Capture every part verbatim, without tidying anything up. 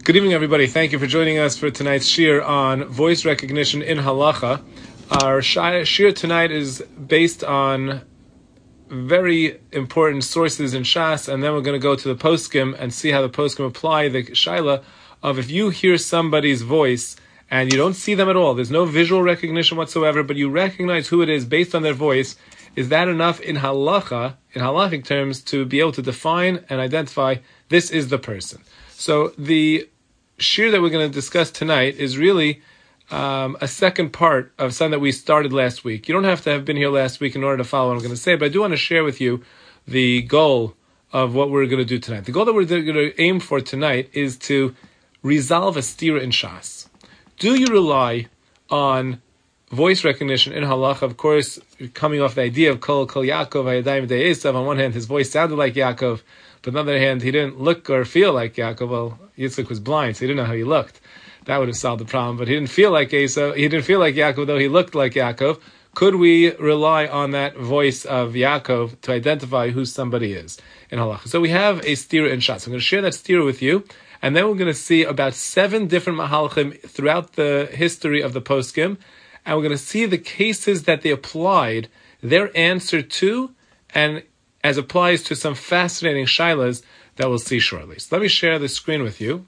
Good evening, everybody. Thank you for joining us for tonight's shir on voice recognition in halacha. Our shir tonight is based on very important sources in Shas, and then we're going to go to the poskim and see how the poskim apply the shaila of if you hear somebody's voice and you don't see them at all, there's no visual recognition whatsoever, but you recognize who it is based on their voice, is that enough in halacha, in halachic terms, to be able to define and identify this is the person? So the shir that we're going to discuss tonight is really um, a second part of something that we started last week. You don't have to have been here last week in order to follow what I'm going to say, but I do want to share with you the goal of what we're going to do tonight. The goal that we're going to aim for tonight is to resolve a stira in Shas. Do you rely on voice recognition in halacha? Of course, coming off the idea of Kol Kol Yaakov Hayadayim Dei Esav, on one hand his voice sounded like Yaakov, but on the other hand, he didn't look or feel like Yaakov. Well, Yitzchak was blind, so he didn't know how he looked. That would have solved the problem. But he didn't feel like Esau. He didn't feel like Yaakov, though he looked like Yaakov. Could we rely on that voice of Yaakov to identify who somebody is in halacha? So we have a stira in Shas. I'm going to share that stira with you, and then we're going to see about seven different mahalchim throughout the history of the poskim, and we're going to see the cases that they applied their answer to, and as applies to some fascinating shailas that we'll see shortly. So let me share the screen with you.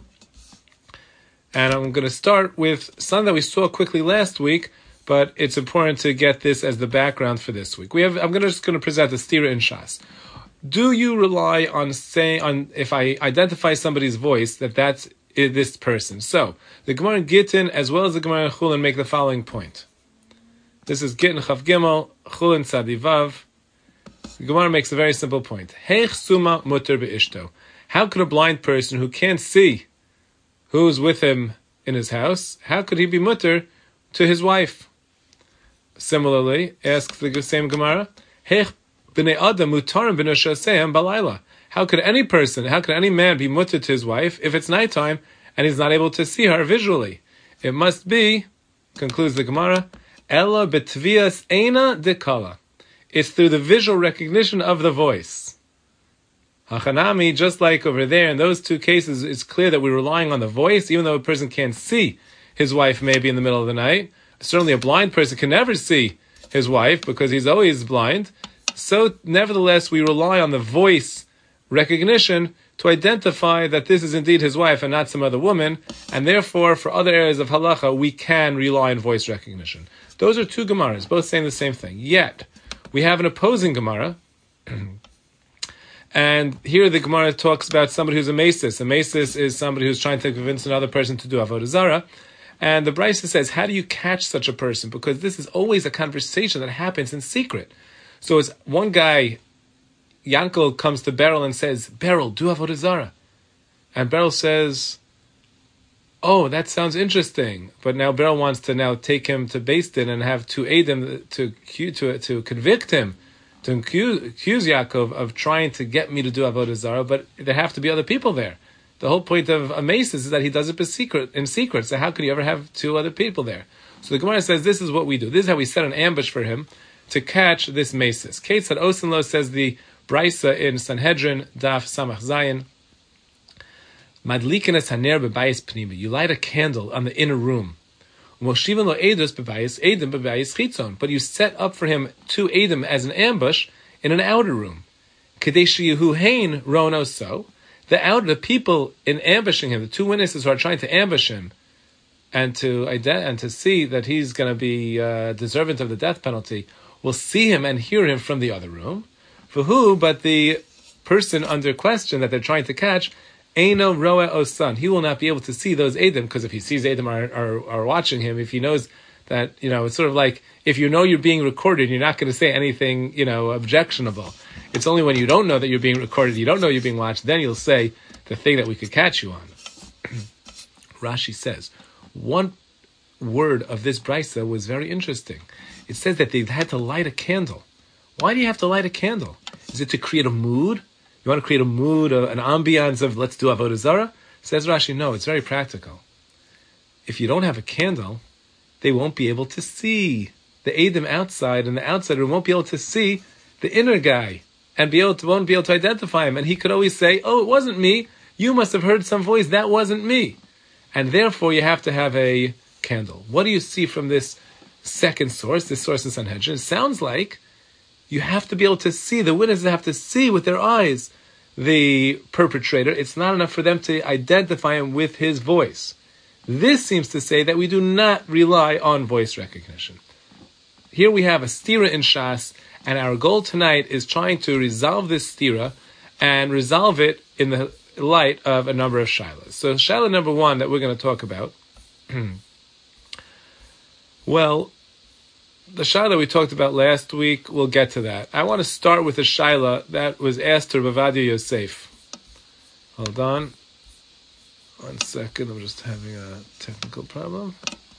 And I'm going to start with something that we saw quickly last week, but it's important to get this as the background for this week. We have. I'm going to, just going to present the stira in Shas. Do you rely on saying, on if I identify somebody's voice, that that's this person? So the Gemara in Gittin as well as the Gemara in Chulin make the following point. This is Gittin Chav Gimel, Chulin Tzadi Vav. The Gemara makes a very simple point. Heich suma muter beishto. How could a blind person who can't see who's with him in his house, how could he be muter to his wife? Similarly, asks the same Gemara, Heich b'nei adam mutarim b'noshaseim balayla. How could any person, how could any man be muter to his wife if it's nighttime and he's not able to see her visually? It must be, concludes the Gemara, ella betvias eina dekala. It's through the visual recognition of the voice. Hachanami, just like over there, in those two cases, it's clear that we're relying on the voice, even though a person can't see his wife maybe in the middle of the night. Certainly a blind person can never see his wife because he's always blind. So, nevertheless, we rely on the voice recognition to identify that this is indeed his wife and not some other woman, and therefore, for other areas of halacha, we can rely on voice recognition. Those are two Gemaras, both saying the same thing. Yet, we have an opposing Gemara, and here the Gemara talks about somebody who's a mesis. A mesis is somebody who's trying to convince another person to do avodah zarah, and the Brisa says, how do you catch such a person? Because this is always a conversation that happens in secret. So it's one guy, Yankel, comes to Beryl and says, Beryl, do avodah zarah. And Beryl says, oh, that sounds interesting. But now Beryl wants to now take him to Beis Din and have to aid him to to to convict him, to accuse, accuse Yaakov of trying to get me to do avodah zarah. But there have to be other people there. The whole point of a mesis is that he does it in secret. In secret. So how could you ever have two other people there? So the Gemara says this is what we do. This is how we set an ambush for him to catch this mesis. Kate said Osenlo, says the Brisa in Sanhedrin Daf Samach Zayin. Madlikenes haner bebayis pnimi. You light a candle on the inner room. Moshivan lo edus bebayis edim bebayis chitzon. But you set up for him two edim as an ambush in an outer room. Kadeshi Yehu hein rono so. The outer, the people in ambushing him, the two witnesses who are trying to ambush him, and to ident- and to see that he's going to be uh, deserving of the death penalty, will see him and hear him from the other room. For who? But the person under question that they're trying to catch. Eino roa osan. He will not be able to see those Edom, because if he sees Edom are, are, are watching him, if he knows that, you know, it's sort of like, if you know you're being recorded, you're not going to say anything, you know, objectionable. It's only when you don't know that you're being recorded, you don't know you're being watched, then you'll say the thing that we could catch you on. Rashi says, one word of this brisa was very interesting. It says that they had to light a candle. Why do you have to light a candle? Is it to create a mood? You want to create a mood, an ambiance of let's do avodah zarah? Says Rashi, no, it's very practical. If you don't have a candle, they won't be able to see the Edom outside, and the outsider won't be able to see the inner guy, and be able to, won't be able to identify him. And he could always say, oh, it wasn't me. You must have heard some voice. That wasn't me. And therefore, you have to have a candle. What do you see from this second source, this source in Sanhedrin? It sounds like you have to be able to see, the witnesses have to see with their eyes the perpetrator. It's not enough for them to identify him with his voice. This seems to say that we do not rely on voice recognition. Here we have a stira in Shas, and our goal tonight is trying to resolve this stira and resolve it in the light of a number of shilas. So shilah number one that we're going to talk about, well, the shilah we talked about last week, we'll get to that. I want to start with a shilah that was asked to Rav Ovadia Yosef. Hold on. One second, I'm just having a technical problem.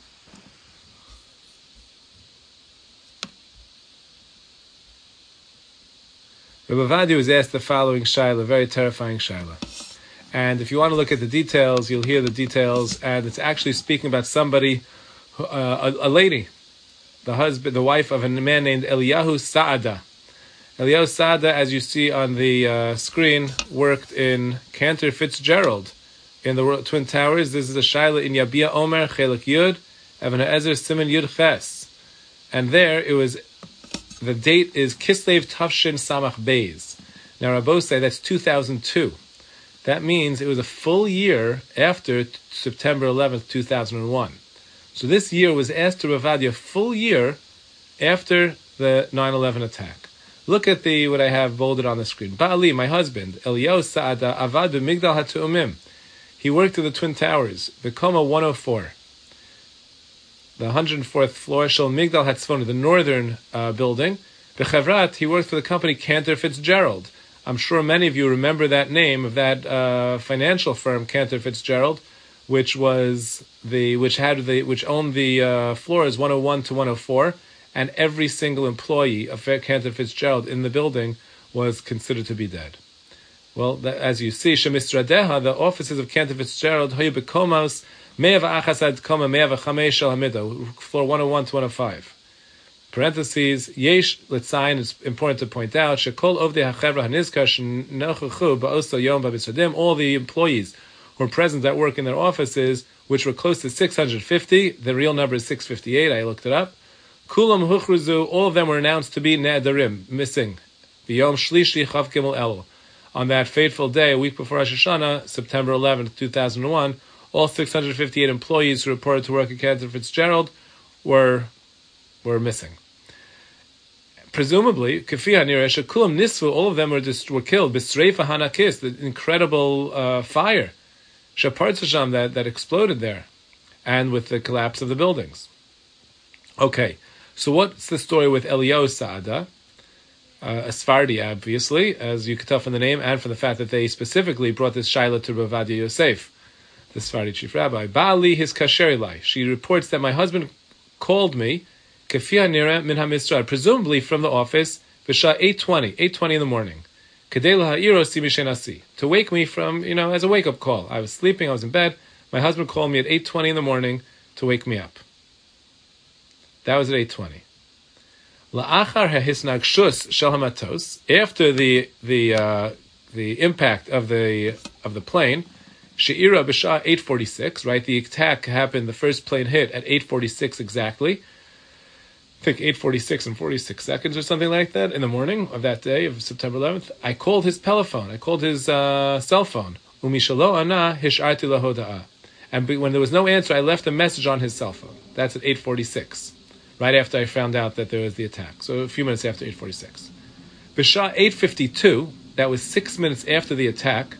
Rav Ovadia was asked the following shilah, very terrifying shilah. And if you want to look at the details, you'll hear the details, and it's actually speaking about somebody, uh, a, a lady, the husband, the wife of a man named Eliyahu Saada. Eliyahu Saada, as you see on the uh, screen, worked in Cantor Fitzgerald in the Twin Towers. This is a shaila in Yabia Omer, Chelik Yud, Even HaEzer, Siman Yud Ches. And there, it was, the date is Kislev Tafshin Samach Beis. Now, Rabbo say that's two thousand two. That means it was a full year after September eleventh, two thousand one. So this year was asked to Rav Ovadia a full year after the nine eleven attack. Look at the what I have bolded on the screen. Ba'ali, my husband, Eliyahu Saada, avad b'migdal ha'tu'umim. He worked in the Twin Towers, Vekoma one oh four. The one hundred fourth floor, Shel Migdal HaTzvoni, the northern uh, building. B'chevrat, he worked for the company Cantor Fitzgerald. I'm sure many of you remember that name of that uh, financial firm, Cantor Fitzgerald, which was the which had the which owned the uh, floors one oh one to one oh four, and every single employee of Cantor Fitzgerald in the building was considered to be dead. Well, that, as you see, Shemisradeha, the offices of Cantor Fitzgerald, Hoyu Bekomos, Me'ava Achasad Koma, Me'ava Chamesh Shel Hamidah, floor one oh one to one oh five. Parentheses, Yesh Litzayin, it's important to point out, Shekol Ovdei HaChevra HaNizkar Shenochuchu Ba'oso Yom Ba'Bisradim, all the employees who were present at work in their offices, which were close to six hundred fifty, the real number is six hundred fifty-eight, I looked it up. Kulam Huchruzu, all of them were announced to be Ne'adarim, missing. B'Yom Shlishi Chav Gimel Elul. On that fateful day, a week before Rosh Hashanah, September eleventh, two thousand one, all six hundred fifty-eight employees who reported to work at Cantor Fitzgerald were were missing. Presumably, Kafi HaNireh Shekulam Nisfu, all of them were just were killed. B'Sreifa Hanakis, the incredible uh, fire, Shapartzasham that that exploded there, and with the collapse of the buildings. Okay, so what's the story with Eliyahu Saada? Uh, a Sephardi, obviously, as you could tell from the name and from the fact that they specifically brought this shaila to Rav Ovadia Yosef, the Sephardi chief rabbi. Ba'ali his kasher ilai. She reports that my husband called me, Kafi HaNireh min hamisrad, presumably from the office, v'sha eight twenty, eight twenty in the morning, Kedei laha'iro si mishenasi, to wake me from, you know, as a wake-up call. I was sleeping, I was in bed, my husband called me at eight twenty in the morning to wake me up. That was at eight twenty. La'achar ha'hisnagshus shel hamatos, after the the uh, the impact of the of the plane, she'ira b'shah eight forty-six, right? The attack happened, the first plane hit at eight forty-six exactly. I think eight forty-six and forty-six seconds or something like that in the morning of that day of September eleventh. I called his telephone. I called his uh, cell phone. Umishalo ana hisharti lahoda'ah. And when there was no answer, I left a message on his cell phone. That's at eight forty-six. Right after I found out that there was the attack. So a few minutes after eight forty-six. B'shah eight fifty-two, that was six minutes after the attack,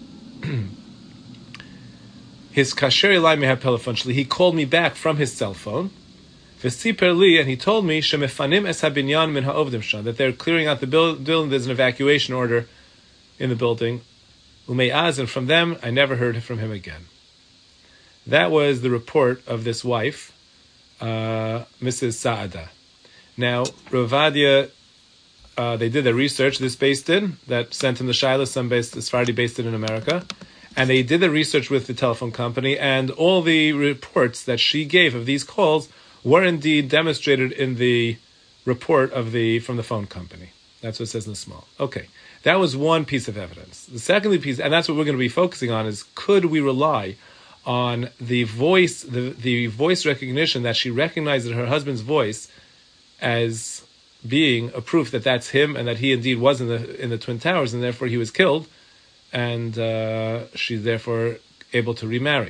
his kasher ilai meha telephone, he called me back from his cell phone, v'siper li, and he told me, shemefanim es habinyan min ha'ovdim shah, that they're clearing out the building, there's an evacuation order in the building, ume'az, and from them, I never heard from him again. That was the report of this wife, Uh, Missus Saada. Now, Rav Ovadia, uh, they did their research, this based in, that sent him the Shiloh, some based, Sephardi based in America, and they did the research with the telephone company, and all the reports that she gave of these calls were indeed demonstrated in the report of the from the phone company. That's what it says in the small. Okay. That was one piece of evidence. The second piece, and that's what we're going to be focusing on, is could we rely on the voice, the, the voice recognition that she recognized her husband's voice as being a proof that that's him and that he indeed was in the in the Twin Towers and therefore he was killed, and uh, she's therefore able to remarry.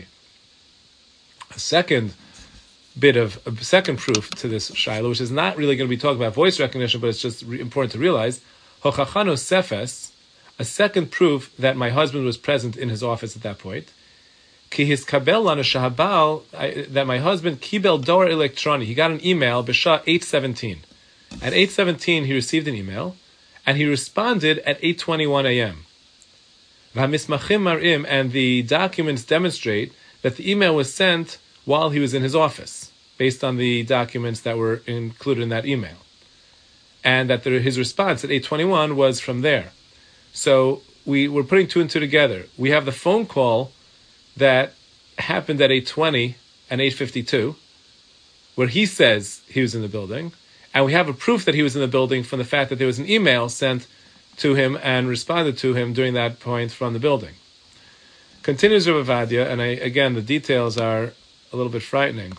A second bit of a second proof to this shaila, which is not really going to be talking about voice recognition, but it's just re- important to realize, hochachano sefes, a second proof that my husband was present in his office at that point. Ki his kabel lanu shahabal, that my husband kibel dor electroni, he got an email b'sha eight seventeen. At eight seventeen he received an email, and he responded at eight twenty-one a.m. V'hamismachim marim, and the documents demonstrate that the email was sent while he was in his office, based on the documents that were included in that email. And that the, his response at eight twenty-one was from there. So we were putting two and two together. We have the phone call that happened at eight twenty and eight fifty-two, where he says he was in the building, and we have a proof that he was in the building from the fact that there was an email sent to him and responded to him during that point from the building. Continues Rav Ovadia, and I, again, the details are a little bit frightening.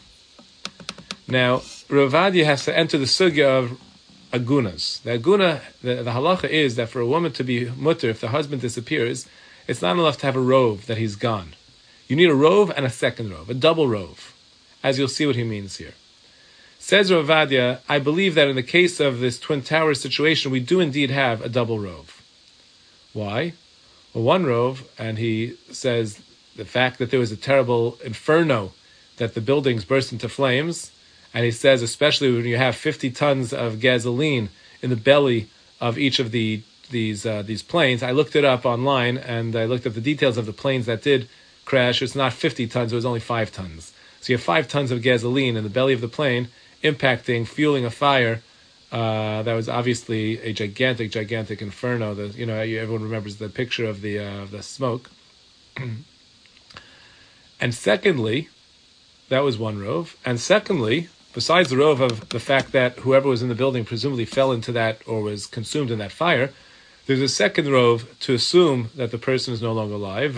Now, Rav Ovadia has to enter the sugya of agunas. The aguna, the, the halacha is that for a woman to be mutter, if the husband disappears, it's not enough to have a rove that he's gone. You need a rove and a second rove, a double rove, as you'll see what he means here. Says Rav Ovadia, I believe that in the case of this Twin Towers situation, we do indeed have a double rove. Why? Well, one rove, and he says the fact that there was a terrible inferno, that the buildings burst into flames, and he says especially when you have fifty tons of gasoline in the belly of each of the these uh, these planes. I looked it up online, and I looked at the details of the planes that did crash. It's not fifty tons, it was only five tons. So you have five tons of gasoline in the belly of the plane, impacting, fueling a fire uh, that was obviously a gigantic, gigantic inferno. The, you know, everyone remembers the picture of the uh, the smoke. And secondly, that was one rove. And secondly, besides the rove of the fact that whoever was in the building presumably fell into that or was consumed in that fire, there's a second rove to assume that the person is no longer alive.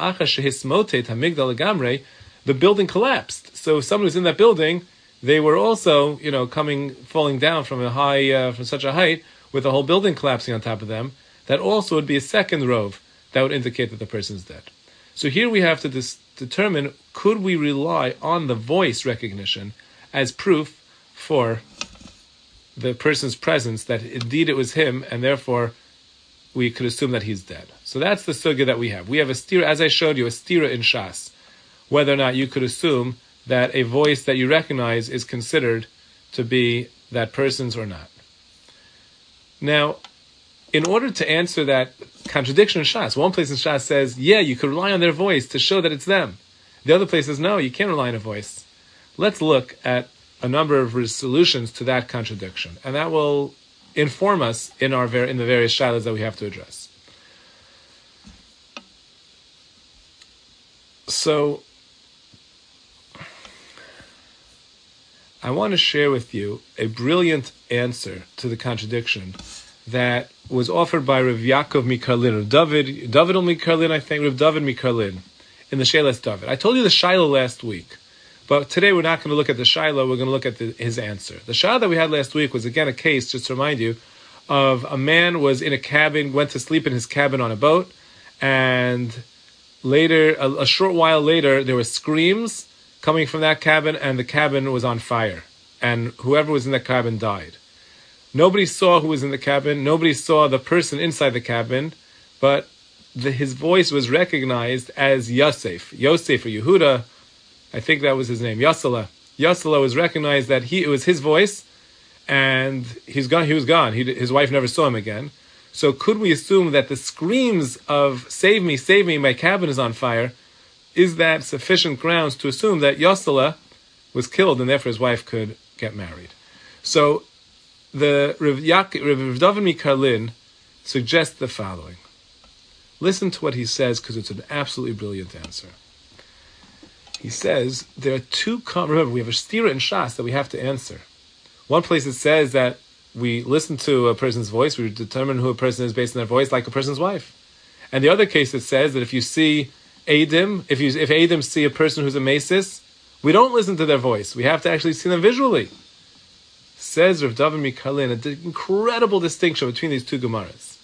The building collapsed. So if someone was in that building, they were also, you know, coming, falling down from a high, uh, from such a height, with the whole building collapsing on top of them. That also would be a second rove that would indicate that the person is dead. So here we have to dis- determine, could we rely on the voice recognition as proof for the person's presence, that indeed it was him, and therefore we could assume that he's dead. So that's the sugya that we have. We have a stira, as I showed you, a stira in Shas, whether or not you could assume that a voice that you recognize is considered to be that person's or not. Now, in order to answer that contradiction in Shas, one place in Shas says, yeah, you could rely on their voice to show that it's them. The other place says, no, you can't rely on a voice. Let's look at a number of solutions to that contradiction, and that will inform us in our ver- in the various shalas that we have to address. So, I want to share with you a brilliant answer to the contradiction that was offered by Rav Yaakov Mikarlin, Rav David, David Mikarlin, I think, Rav David Mikarlin, in the Shelas David. I told you the Shaila last week, but today we're not going to look at the Shaila, we're going to look at the, his answer. The Shaila that we had last week was, again, a case, just to remind you, of a man was in a cabin, went to sleep in his cabin on a boat, and later, a, a short while later, there were screams coming from that cabin, and the cabin was on fire, and whoever was in the cabin died. Nobody saw who was in the cabin, nobody saw the person inside the cabin, but the, his voice was recognized as Yosef. Yosef or Yehuda, I think that was his name, Yosela. Yosela was recognized that he it was his voice, and he's gone. He was gone. He, his wife never saw him again. So could we assume that the screams of "Save me, save me, my cabin is on fire," is that sufficient grounds to assume that Yosela was killed and therefore his wife could get married? So the Rav David Mikarlin suggests the following. Listen to what he says, because it's an absolutely brilliant answer. He says there are two. Com- remember, we have a stira in Shas that we have to answer. One place it says that we listen to a person's voice, we determine who a person is based on their voice, like a person's wife. And the other case, it says that if you see Adim, if you if Adim see a person who's a Mesis, we don't listen to their voice. We have to actually see them visually. Says Rav David Mikalin, an incredible distinction between these two Gemaras.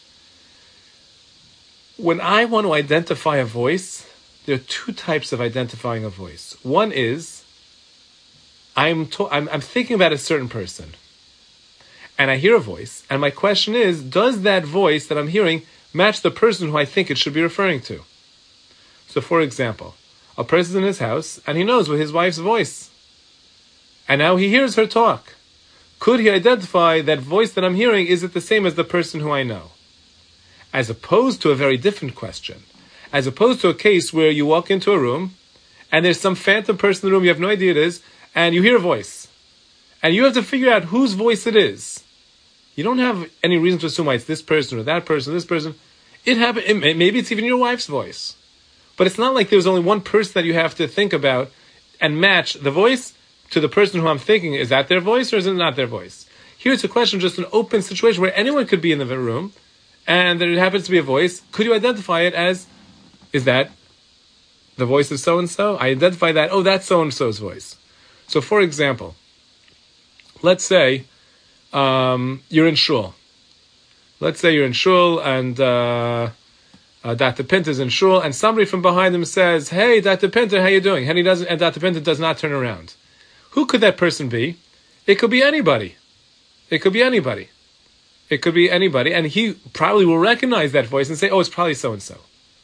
When I want to identify a voice, there are two types of identifying a voice. One is, I'm, to, I'm, I'm thinking about a certain person, and I hear a voice, and my question is, does that voice that I'm hearing match the person who I think it should be referring to? So, for example, a person's in his house, and he knows with his wife's voice, and now he hears her talk. Could he identify that voice that I'm hearing, is it the same as the person who I know? As opposed to a very different question. As opposed to a case where you walk into a room, and there's some phantom person in the room, you have no idea it is, and you hear a voice. And you have to figure out whose voice it is. You don't have any reason to assume why it's this person or that person, this person. It happen, it, maybe it's even your wife's voice. But it's not like there's only one person that you have to think about and match the voice to the person who I'm thinking. Is that their voice or is it not their voice? Here it's a question, just an open situation where anyone could be in the room, and there happens to be a voice. Could you identify it as, is that the voice of so-and-so? I identify that, oh, that's so-and-so's voice. So, for example, let's say um, you're in shul. Let's say you're in shul and uh, uh, Doctor Pinter's in shul, and somebody from behind him says, "Hey, Doctor Pinter, how you doing?" And he doesn't, and Doctor Pinter does not turn around. Who could that person be? It could be anybody. It could be anybody. It could be anybody, and he probably will recognize that voice and say, "Oh, it's probably so and so."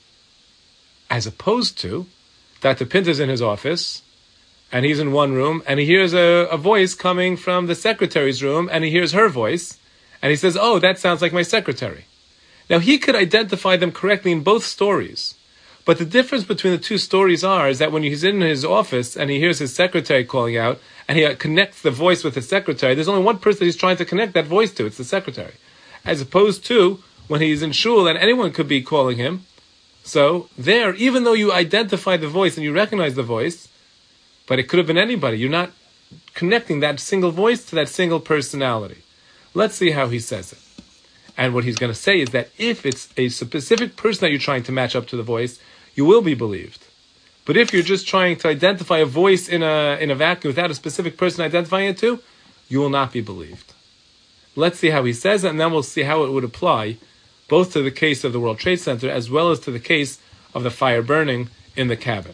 As opposed to Doctor Pinter's in his office, and he's in one room, and he hears a, a voice coming from the secretary's room, and he hears her voice, and he says, "Oh, that sounds like my secretary." Now, he could identify them correctly in both stories, but the difference between the two stories are is that when he's in his office and he hears his secretary calling out, and he connects the voice with the secretary, there's only one person he's trying to connect that voice to, it's the secretary. As opposed to when he's in shul, and anyone could be calling him. So, there, even though you identify the voice and you recognize the voice, but it could have been anybody. You're not connecting that single voice to that single personality. Let's see how he says it. And what he's going to say is that if it's a specific person that you're trying to match up to the voice, you will be believed. But if you're just trying to identify a voice in a in a vacuum without a specific person identifying it to, you will not be believed. Let's see how he says it, and then we'll see how it would apply both to the case of the World Trade Center as well as to the case of the fire burning in the cabin.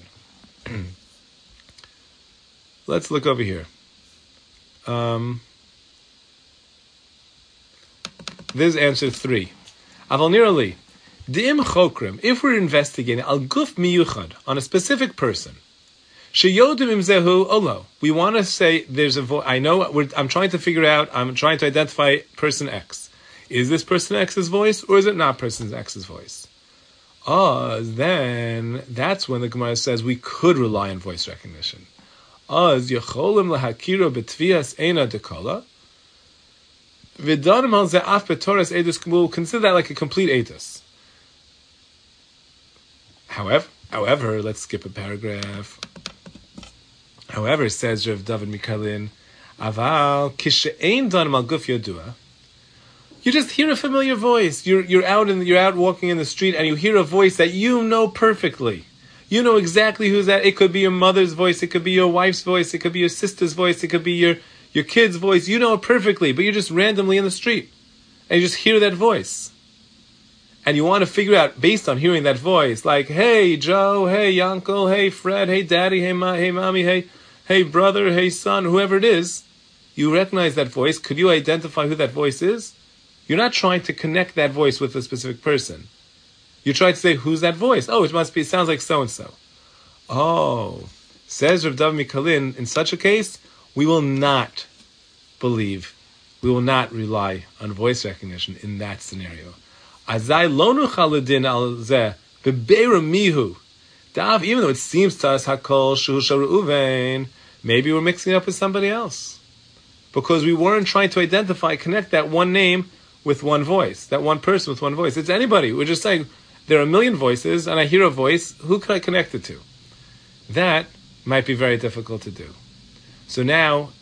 Let's look over here. Um, this is answer three. Aval nirali, di'im chokrim, if we're investigating al guf miyuchad, on a specific person, sheyodim im zehu olo, we want to say there's a voice. I know, we're, I'm trying to figure out, I'm trying to identify person X. Is this person X's voice, or is it not person X's voice? Ah, then that's when the Gemara says we could rely on voice recognition. Az yecholim lahakiro betvias eina dekola. V'danim al ze'af betoras edus. We'll consider that like a complete edus. However, however, let's skip a paragraph. However, says Rav David Mikalin, aval kishe'ein danim al guf yodua. You just hear a familiar voice. You're you're out in you're out walking in the street, and you hear a voice that you know perfectly. You know exactly who's that. It could be your mother's voice. It could be your wife's voice. It could be your sister's voice. It could be your, your kid's voice. You know it perfectly, but you're just randomly in the street. And you just hear that voice. And you want to figure out, based on hearing that voice, like, hey, Joe, hey, uncle, hey, Fred, hey, daddy, hey, ma, hey, mommy, hey, hey, brother, hey, son, whoever it is, you recognize that voice. Could you identify who that voice is? You're not trying to connect that voice with a specific person. You try to say, who's that voice? Oh, it must be, it sounds like so-and-so. Oh, says Rav David Mikalin, in such a case, we will not believe, we will not rely on voice recognition in that scenario. Azai lonu chaladin al zeh bebeira mihu. Dav, even though it seems to us hakol shu sharuven, maybe we're mixing it up with somebody else. Because we weren't trying to identify, connect that one name with one voice, that one person with one voice. It's anybody. We're just saying, there are a million voices, and I hear a voice, who could I connect it to? That might be very difficult to do. So now,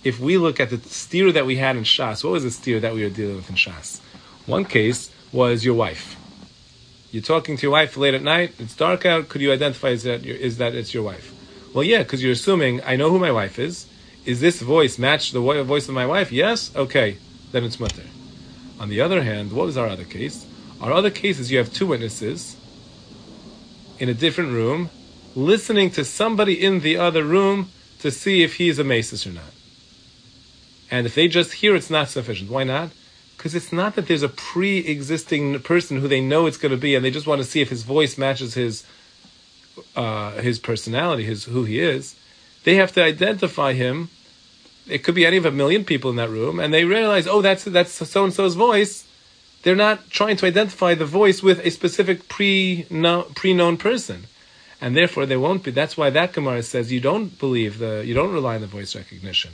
if we look at the steer that we had in Shas, what was the steer that we were dealing with in Shas? One case was your wife. You're talking to your wife late at night, it's dark out, could you identify is that, is that it's your wife? Well, yeah, because you're assuming, I know who my wife is. Is this voice match the voice of my wife? Yes? Okay, then it's mutter. On the other hand, what was our other case? Our other case is you have two witnesses in a different room, listening to somebody in the other room to see if he's a masis or not. And if they just hear, it's not sufficient. Why not? Because it's not that there's a pre-existing person who they know it's going to be, and they just want to see if his voice matches his uh, his personality, his who he is. They have to identify him. It could be any of a million people in that room, and they realize, oh, that's that's so-and-so's voice. They're not trying to identify the voice with a specific pre pre-known person. And therefore, they won't be. That's why that Gemara says you don't believe the, you don't rely on the voice recognition.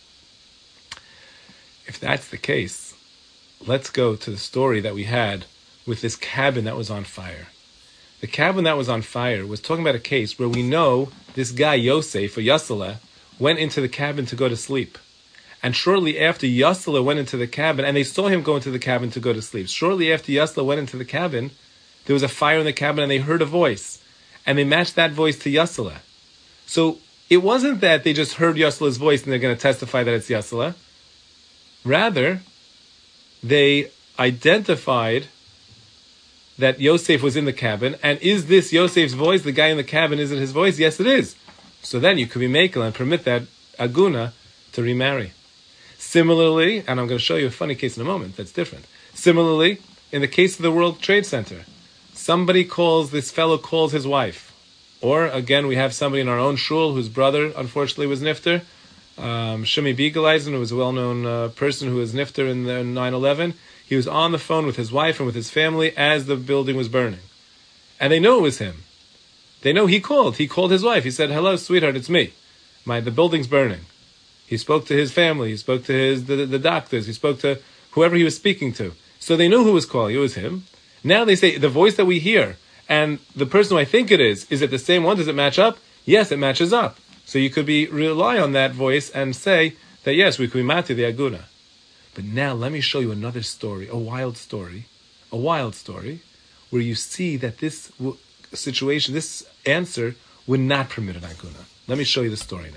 If that's the case, let's go to the story that we had with this cabin that was on fire. The cabin that was on fire was talking about a case where we know this guy Yosef or Yasala went into the cabin to go to sleep. And shortly after Yasala went into the cabin, and they saw him go into the cabin to go to sleep. Shortly after Yasala went into the cabin, there was a fire in the cabin and they heard a voice. And they matched that voice to Yasala. So it wasn't that they just heard Yasala's voice and they're going to testify that it's Yasala. Rather, they identified that Yosef was in the cabin. And is this Yosef's voice? The guy in the cabin, is it his voice? Yes, it is. So then you could be makel and permit that Aguna to remarry. Similarly, and I'm going to show you a funny case in a moment that's different. Similarly, in the case of the World Trade Center, somebody calls, this fellow calls his wife. Or, again, we have somebody in our own shul whose brother, unfortunately, was nifter. Um, Shimi Biegeleisen, who was a well-known uh, person who was nifter in the nine eleven. He was on the phone with his wife and with his family as the building was burning. And they know it was him. They know he called. He called his wife. He said, hello, sweetheart, it's me. My, the building's burning. He spoke to his family. He spoke to his the, the doctors. He spoke to whoever he was speaking to. So they knew who was calling. It was him. Now they say, the voice that we hear and the person who I think it is, is it the same one? Does it match up? Yes, it matches up. So you could be rely on that voice and say that, yes, we could be mati the aguna. But now let me show you another story, a wild story, a wild story, where you see that this w- situation, this answer would not permit an aguna. Let me show you the story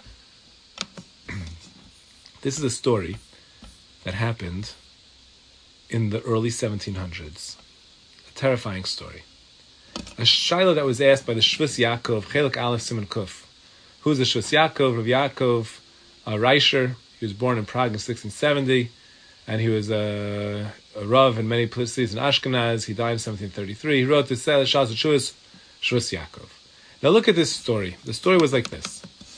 now. This is a story that happened in the early seventeen hundreds. A terrifying story. A shaila that was asked by the Shvus Yaakov, Chelik Aleph Siman Kuf. Who's the Shvus Yaakov? Rav Yaakov uh, Reisher. He was born in Prague in sixteen seventy, and he was a, a Rav in many cities in Ashkenaz. He died in seventeen thirty-three. He wrote the Shas Shvus Shvus Yaakov. Now look at this story. The story was like this.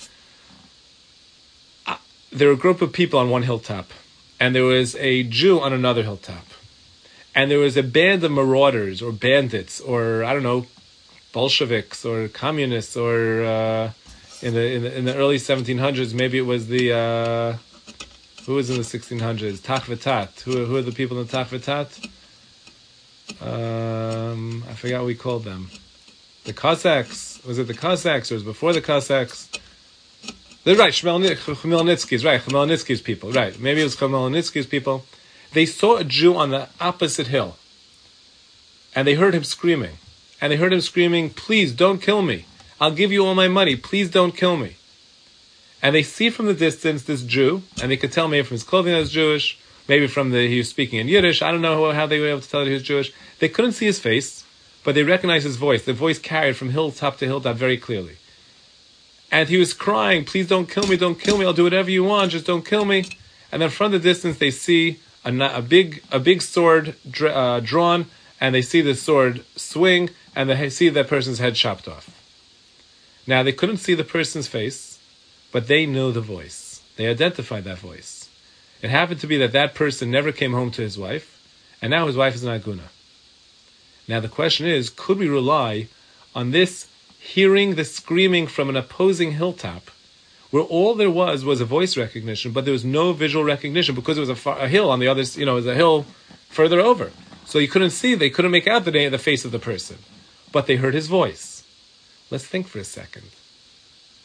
Uh, there were a group of people on one hilltop, and there was a Jew on another hilltop. And there was a band of marauders, or bandits, or, I don't know, Bolsheviks, or communists, or uh, in the in the in the early seventeen hundreds, maybe it was the, uh, who was in the sixteen hundreds? Tachvetat. Who, who are the people in the Tachvetat? Um, I forgot what we called them. The Cossacks. Was it the Cossacks, or was it before the Cossacks? They're right, Khmelnytsky's, right, Khmelnytsky's people, right. Maybe it was Khmelnytsky's people. They saw a Jew on the opposite hill. And they heard him screaming. And they heard him screaming, please don't kill me. I'll give you all my money. Please don't kill me. And they see from the distance this Jew, and they could tell maybe from his clothing that he was Jewish, maybe from the he was speaking in Yiddish. I don't know how they were able to tell that he was Jewish. They couldn't see his face, but they recognized his voice. The voice carried from hilltop to hilltop very clearly. And he was crying, please don't kill me, don't kill me. I'll do whatever you want, just don't kill me. And then from the distance they see a, a big a big sword uh, drawn, and they see the sword swing, and they see that person's head chopped off. Now, they couldn't see the person's face, but they knew the voice. They identified that voice. It happened to be that that person never came home to his wife, and now his wife is an aguna. Now, the question is, could we rely on this hearing the screaming from an opposing hilltop, where all there was was a voice recognition, but there was no visual recognition because it was a, far, a hill on the other, you know, it was a hill further over. So you couldn't see, they couldn't make out the, the face of the person, but they heard his voice. Let's think for a second.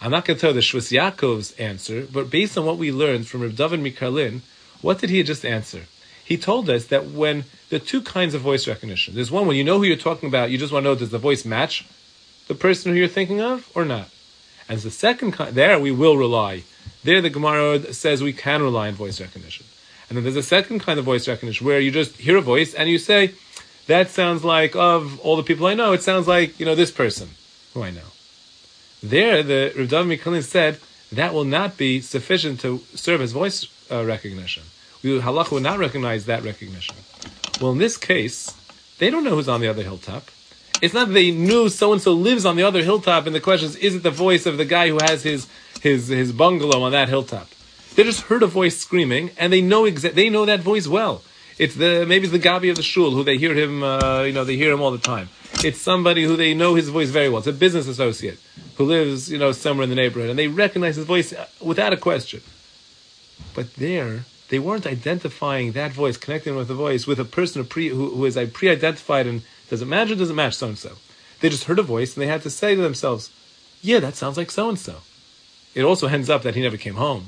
I'm not going to tell the Shvus Yaakov's answer, but based on what we learned from Reb David Mikarlin, what did he just answer? He told us that when there are two kinds of voice recognition. There's one when you know who you're talking about, you just want to know, does the voice match the person who you're thinking of or not? And the second kind, there we will rely. There the Gemara says we can rely on voice recognition. And then there's a second kind of voice recognition where you just hear a voice and you say, that sounds like, of all the people I know, it sounds like, you know, this person who I know. There, the Reb David Mikarlin said, that will not be sufficient to serve as voice uh, recognition. We halacha would not recognize that recognition. Well, in this case, they don't know who's on the other hilltop. It's not that they knew so-and-so lives on the other hilltop, and the question is, is it the voice of the guy who has his his his bungalow on that hilltop? They just heard a voice screaming, and they know exa- they know that voice well. It's the maybe it's the Gabi of the shul who they hear him, uh, you know, they hear him all the time. It's somebody who they know his voice very well. It's a business associate who lives, you know, somewhere in the neighborhood, and they recognize his voice without a question. But there, they weren't identifying that voice, connecting with the voice, with a person who, pre, who, who is pre-identified and does it match or does it match so-and-so? They just heard a voice and they had to say to themselves, yeah, that sounds like so-and-so. It also ends up that he never came home.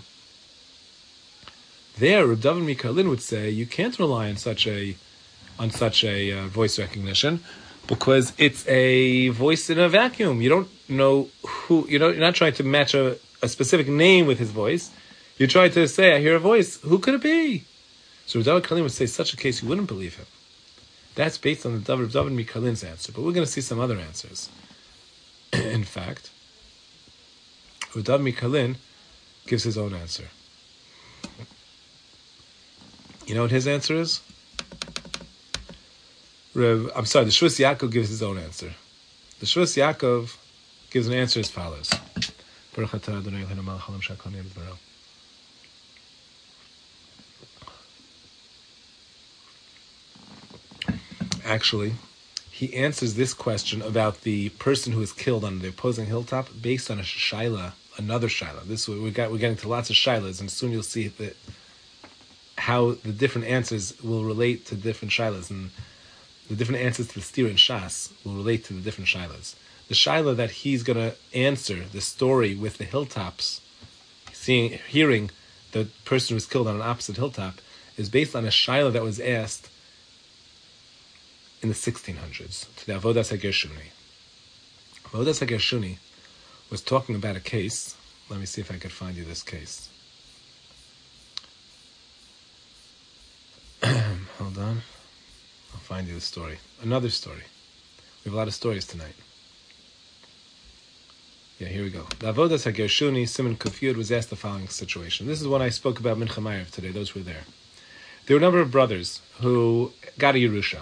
There, Reb David Mikarlin would say, you can't rely on such a on such a uh, voice recognition because it's a voice in a vacuum. You don't know who, you know, you're not trying to match a, a specific name with his voice. You try to say, I hear a voice. Who could it be? So Reb David Mikarlin would say, such a case, you wouldn't believe him. That's based on the Reb David Mikarlin's answer. But we're going to see some other answers. In fact, Reb David Mikarlin gives his own answer. You know what his answer is? Reb, I'm sorry, the Shvus Yaakov gives his own answer. The Shvus Yaakov gives an answer as follows. Actually, he answers this question about the person who is killed on the opposing hilltop based on a shaila, another shaila. This we got we're getting to lots of shailas, and soon you'll see that how the different answers will relate to different shailas, and the different answers to the steer and shas will relate to the different shailas. The shaila that he's going to answer, the story with the hilltops, seeing, hearing the person who was killed on an opposite hilltop, is based on a shaila that was asked in the sixteen hundreds to the Avodas HaGershuni. Avodas HaGershuni was talking about a case. Let me see if I could find you this case. Hold on. I'll find you the story. Another story. We have a lot of stories tonight. Yeah, here we go. The Avodas HaGershuni, Simon Kufiyud, was asked the following situation. This is what I spoke about Mincha Ma'ariv today, those who were there. There were a number of brothers who got a Yerusha.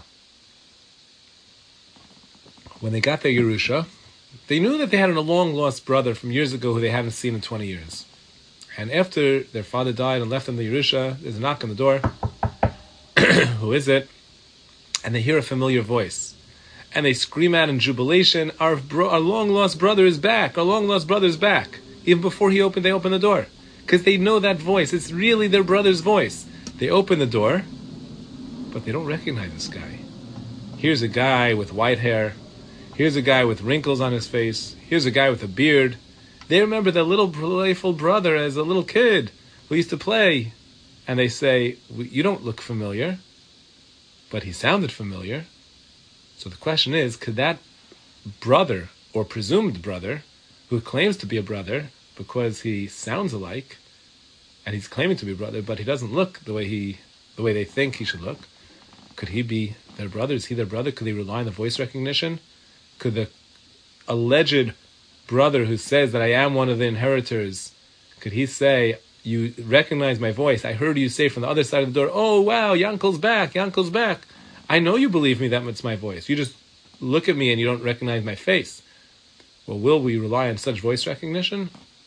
When they got their Yerusha, they knew that they had a long-lost brother from years ago who they haven't seen in twenty years. And after their father died and left them the Yerusha, there's a knock on the door. Who is it? And they hear a familiar voice. And they scream out in jubilation, our, bro- our long-lost brother is back, our long-lost brother is back. Even before he opened, they opened the door. Because they know that voice. It's really their brother's voice. They open the door, but they don't recognize this guy. Here's a guy with white hair. Here's a guy with wrinkles on his face. Here's a guy with a beard. They remember their little playful brother as a little kid who used to play. And they say, you don't look familiar, but he sounded familiar. So the question is, could that brother, or presumed brother, who claims to be a brother because he sounds alike, and he's claiming to be a brother, but he doesn't look the way he, the way they think he should look, could he be their brother? Is he their brother? Could they rely on the voice recognition? Could the alleged brother who says that I am one of the inheritors, could he say, you recognize my voice, I heard you say from the other side of the door, oh wow, Yankel's back, Yankel's back. I know you believe me that it's my voice. You just look at me and you don't recognize my face. Well, will we rely on such voice recognition?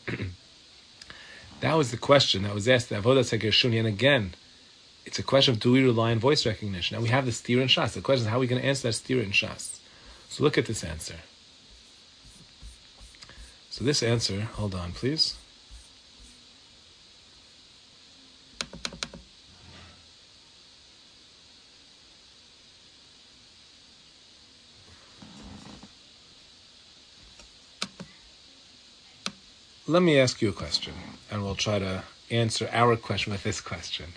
That was the question that was asked at Avodas HaGershuni. And again, it's a question of do we rely on voice recognition? Now we have the steer and shas. The question is how are we going to answer that steer and shas? So look at this answer. So this answer, hold on please. let me ask you a question, and we'll try to answer our question with this question.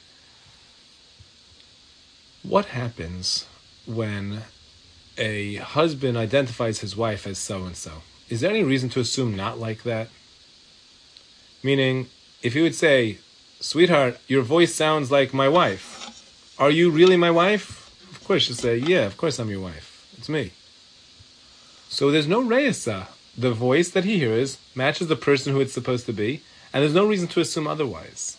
What happens when a husband identifies his wife as so-and-so? Is there any reason to assume not like that? Meaning, if you would say, sweetheart, your voice sounds like my wife. Are you really my wife? Of course, you say, yeah, of course I'm your wife. It's me. So there's no reisa. The voice that he hears matches the person who it's supposed to be, and there's no reason to assume otherwise.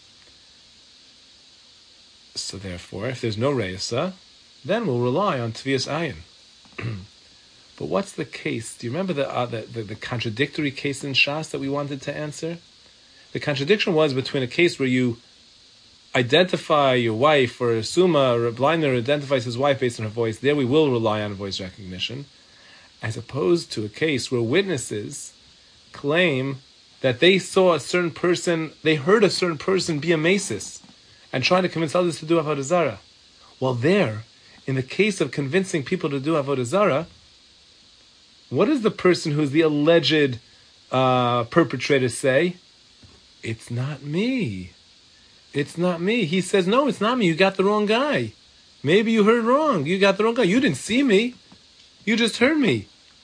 So therefore, if there's no reisa, then we'll rely on Tvias Ayin. But what's the case? Do you remember the, uh, the, the the contradictory case in Shas that we wanted to answer? The contradiction was between a case where you identify your wife, or a summa, or a blinder identifies his wife based on her voice. There we will rely on voice recognition, as opposed to a case where witnesses claim that they saw a certain person, they heard a certain person be a masis, and trying to convince others to do Avodah Zarah. Well, there, in the case of convincing people to do Avodah Zarah, what does the person who's the alleged uh, perpetrator say? It's not me. It's not me. He says, no, it's not me. You got the wrong guy. Maybe you heard wrong. You got the wrong guy. You didn't see me. You just heard me.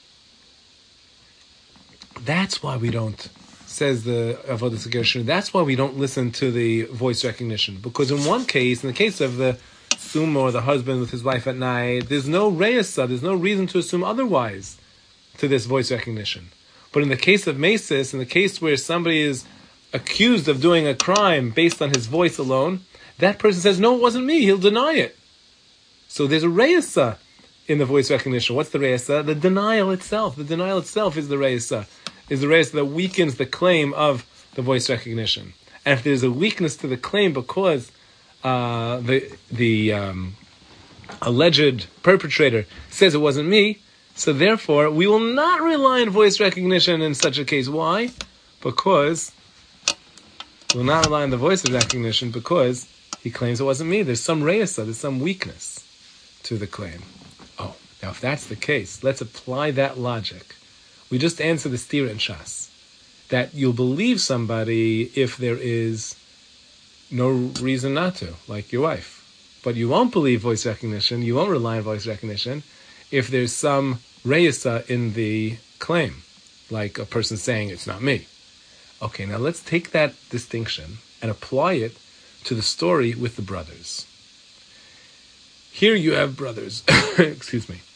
That's why we don't, says the Avodah Zarah, that's why we don't listen to the voice recognition. Because in one case, in the case of the summa or the husband with his wife at night, there's no reisa, there's no reason to assume otherwise to this voice recognition. But in the case of mesis, in the case where somebody is accused of doing a crime based on his voice alone, that person says, no, it wasn't me, he'll deny it. So there's a reisa in the voice recognition. What's the reisa? The denial itself. The denial itself is the reisa. Is the reisa that weakens the claim of the voice recognition. And if there's a weakness to the claim because uh, the the um, alleged perpetrator says it wasn't me, so therefore we will not rely on voice recognition in such a case. Why? Because we will not rely on the voice of recognition because he claims it wasn't me. There's some reisa, there's some weakness to the claim. Oh, now if that's the case, let's apply that logic. We just answer the stira in Shas, that you'll believe somebody if there is no reason not to, like your wife. But you won't believe voice recognition, you won't rely on voice recognition, if there's some reisa in the claim, like a person saying, it's not me. Okay, now let's take that distinction and apply it to the story with the brothers. Here you have brothers, excuse me.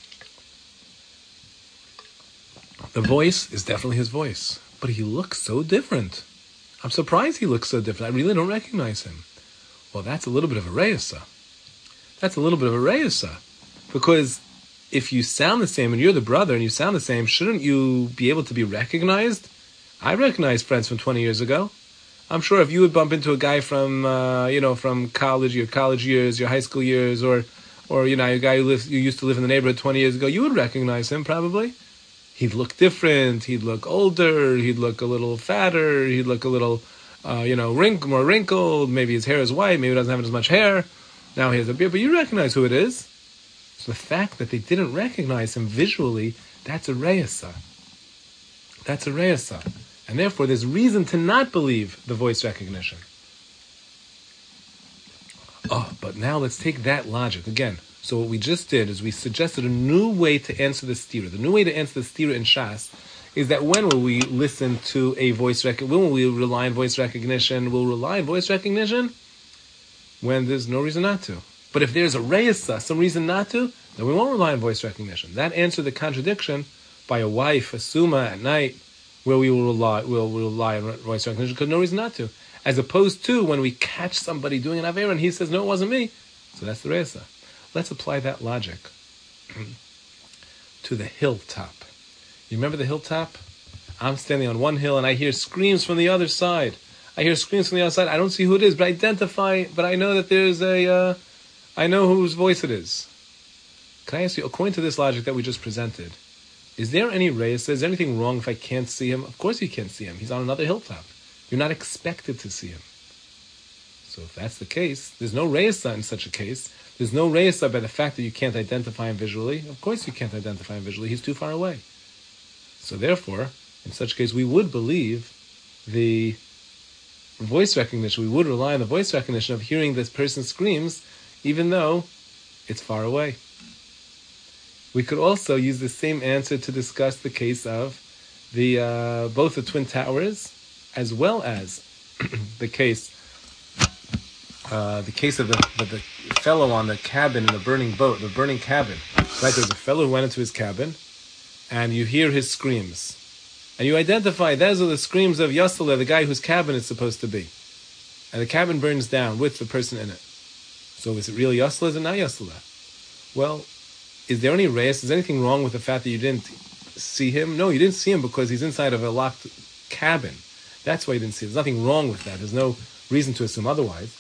The voice is definitely his voice, but he looks so different. I'm surprised he looks so different. I really don't recognize him. Well, that's a little bit of a reisa. That's a little bit of a reisa. Because if you sound the same and you're the brother and you sound the same, shouldn't you be able to be recognized? I recognize friends from twenty years ago. I'm sure if you would bump into a guy from, uh, you know, from college, your college years, your high school years, or, or you know, a guy who lives, you used to live in the neighborhood twenty years ago, you would recognize him probably. He'd look different. He'd look older. He'd look a little fatter. He'd look a little, uh, you know, wrink, more wrinkled. Maybe his hair is white. Maybe he doesn't have as much hair. Now he has a beard, but you recognize who it is. So the fact that they didn't recognize him visually, that's a reisa. That's a reisa. And therefore, there's reason to not believe the voice recognition. Oh, but now let's take that logic again. So what we just did is we suggested a new way to answer the stira. The new way to answer the stira in Shas is that when will we listen to a voice recognition? When will we rely on voice recognition? We'll rely on voice recognition when there's no reason not to. But if there's a reisa, some reason not to, then we won't rely on voice recognition. That answers the contradiction by a wife, a summa at night, where we will rely, we'll rely on voice recognition because no reason not to. As opposed to when we catch somebody doing an avera and he says, no, it wasn't me. So that's the reisa. Let's apply that logic to the hilltop. You remember the hilltop? I'm standing on one hill and I hear screams from the other side. I hear screams from the other side. I don't see who it is, but I identify, but I know that there's a, uh, I know whose voice it is. Can I ask you, according to this logic that we just presented, is there any reisa? Is there anything wrong if I can't see him? Of course you can't see him. He's on another hilltop. You're not expected to see him. So if that's the case, there's no reisa in such a case. There's no reisa by the fact that you can't identify him visually. Of course you can't identify him visually. He's too far away. So therefore, In such case, we would believe the voice recognition. We would rely on the voice recognition of hearing this person screams, even though it's far away. We could also use the same answer to discuss the case of the uh, both the Twin Towers, as well as the case uh, the case of the, the, the fellow on the cabin in the burning boat, the burning cabin. Right, there's a fellow who went into his cabin, and you hear his screams. And you identify those are the screams of Yasala, the guy whose cabin it's supposed to be. And the cabin burns down with the person in it. So is it really Yasala? Is it not Yasala? Well, is there any reyes? Is there anything wrong with the fact that you didn't see him? No, you didn't see him because he's inside of a locked cabin. That's why you didn't see him. There's nothing wrong with that. There's no reason to assume otherwise.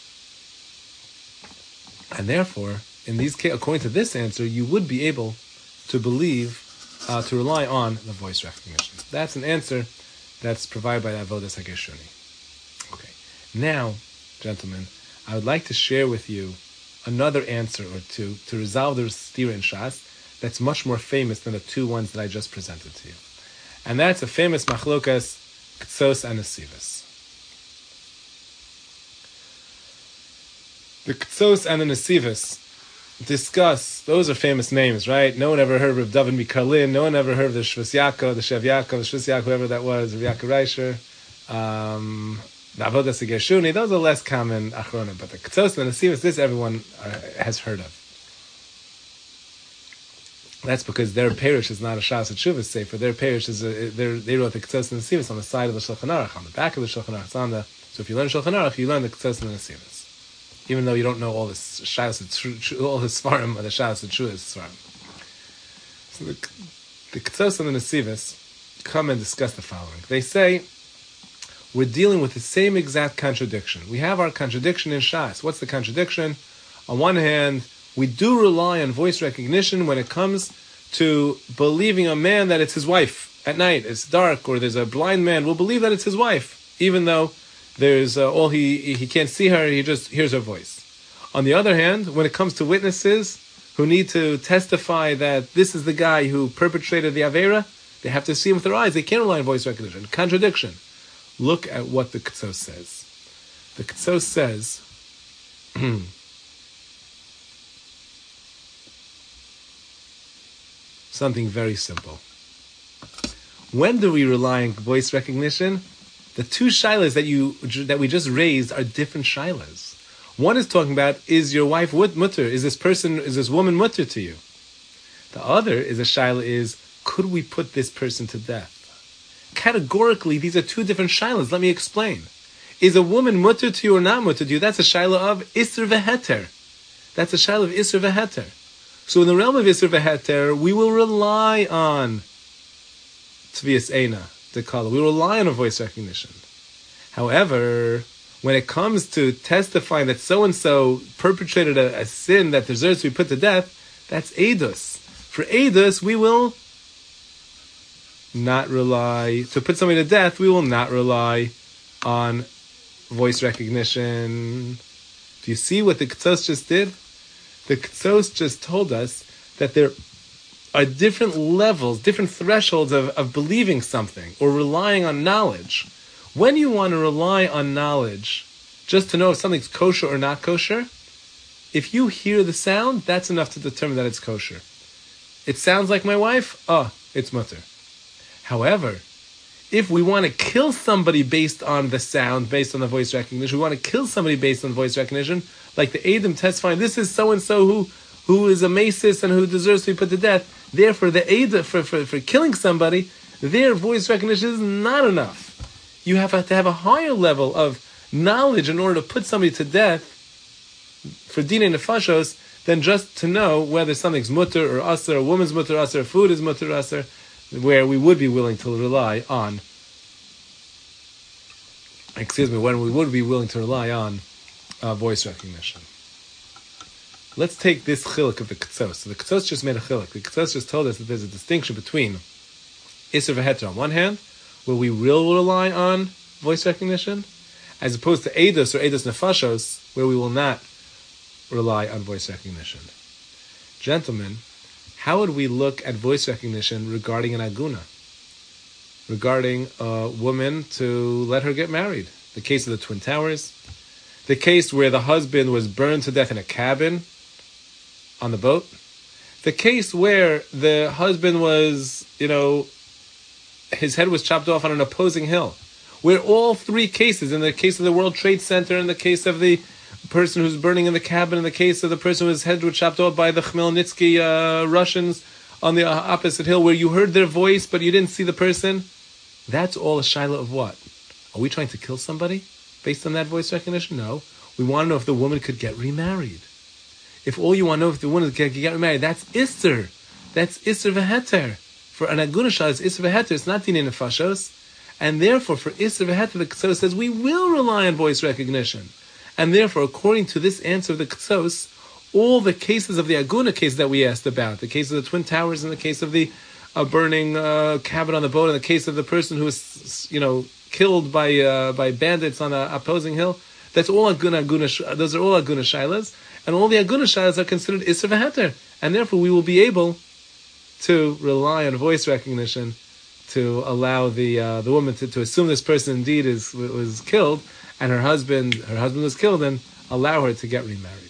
And therefore, in these cases, according to this answer, you would be able to believe, uh, to rely on the voice recognition. That's an answer that's provided by the Avodas HaGershuni. Okay. Now, gentlemen, I would like to share with you another answer or two to resolve the stira in Shas that's much more famous than the two ones that I just presented to you. And that's a famous machlokas, Ktsos and Nesivos. The Ktsos and the Nesivos discuss, those are famous names, right? No one ever heard of David Mikalin, no one ever heard of the Shvus Yaakov, the Shev Yaakov, the Shvus Yaakov, whoever that was, Rav Yaakov Reisher, um, the Avodas HaGershuni, those are less common achronim, but the Ktsos and the Nesivos, this everyone uh, has heard of. That's because their parish is not a Shas Teshuvos sefer. Their parish is a, they wrote the Ktsos and the Nesivos on the side of the Shulchan Aruch, on the back of the Shulchan Aruch. It's on the, so if you learn Shulchan Aruch, you learn the Ktsos and the Nesivos, even though you don't know all this Shas, all his svarim, or the Shas Teshuvos svarim. So the the Ktsos and the Nesivos come and discuss the following. They say, we're dealing with the same exact contradiction. We have our contradiction in Shas. What's the contradiction? On one hand, we do rely on voice recognition when it comes to believing a man that it's his wife at night. It's dark, or there's a blind man. We'll believe that it's his wife, even though there's uh, all he he can't see her. He just hears her voice. On the other hand, when it comes to witnesses who need to testify that this is the guy who perpetrated the avera, they have to see him with their eyes. They can't rely on voice recognition. Contradiction. Look at what the Ktsos says. The Ktsos says, something very simple. When do we rely on voice recognition? The two shilas that you that we just raised are different shilas. One is talking about, is your wife mutter? Is this person, is this woman mutter to you? The other is a shaila is, could we put this person to death? Categorically, these are two different shilas. Let me explain. Is a woman mutter to you or not mutter to you? That's a shaila of isser v'heter. That's a shaila of isser v'heter. So in the realm of isser v'heter, we will rely on tvias eina, the kala. We rely on a voice recognition. However, when it comes to testifying that so-and-so perpetrated a, a sin that deserves to be put to death, that's edus. For edus, we will not rely, to put somebody to death, we will not rely on voice recognition. Do you see what the Ktsos just did? The Ktsos just told us that there are different levels, different thresholds of, of believing something or relying on knowledge. When you want to rely on knowledge just to know if something's kosher or not kosher, if you hear the sound, that's enough to determine that it's kosher. It sounds like my wife? Oh, it's mutter. However, if we want to kill somebody based on the sound, based on the voice recognition, we want to kill somebody based on voice recognition, like the Edom testifying, this is so-and-so who, who is a macis and who deserves to be put to death. Therefore, the Edom, for, for, for killing somebody, their voice recognition is not enough. You have to have a higher level of knowledge in order to put somebody to death for dinei nefashos than just to know whether something's mutter or aser, a woman's mutter or aser, food is mutter or aser, where we would be willing to rely on, excuse me, when we would be willing to rely on uh, voice recognition. Let's take this chiluk of the Ktsos. So the Ktsos just made a chiluk. The Ktsos just told us that there's a distinction between Isser v'Heter on one hand, where we will rely on voice recognition, as opposed to Eidos or Eidos Nefashos, where we will not rely on voice recognition. Gentlemen, how would we look at voice recognition regarding an aguna? regarding a woman to let her get married. The case of the Twin Towers, the case where the husband was burned to death in a cabin on the boat, the case where the husband was, you know, his head was chopped off on an opposing hill, where all three cases, in the case of the World Trade Center, in the case of the person who's burning in the cabin, in the case of the person whose head was chopped off by the Khmelnytsky uh, Russians on the opposite hill, where you heard their voice but you didn't see the person, that's all a shaila of what? Are we trying to kill somebody based on that voice recognition? No. We want to know if the woman could get remarried. If all you want to know if the woman could get remarried, that's Isser. That's Isser v'heter. For an agunasha, it's Isser v'heter. It's not dinei nefashos. And therefore, for Isser v'heter, the Ketsos says we will rely on voice recognition. And therefore, according to this answer of the Ketsos, all the cases of the Aguna case that we asked about, the case of the Twin Towers, and the case of the uh, burning uh, cabin on the boat, and the case of the person who was, you know, killed by uh, by bandits on an opposing hill, that's all Aguna Aguna. Those are all Aguna shailas, and all the Aguna shailas are considered Isser v'heter, and therefore we will be able to rely on voice recognition to allow the uh, the woman to, to assume this person indeed is was killed, and her husband her husband was killed, and allow her to get remarried.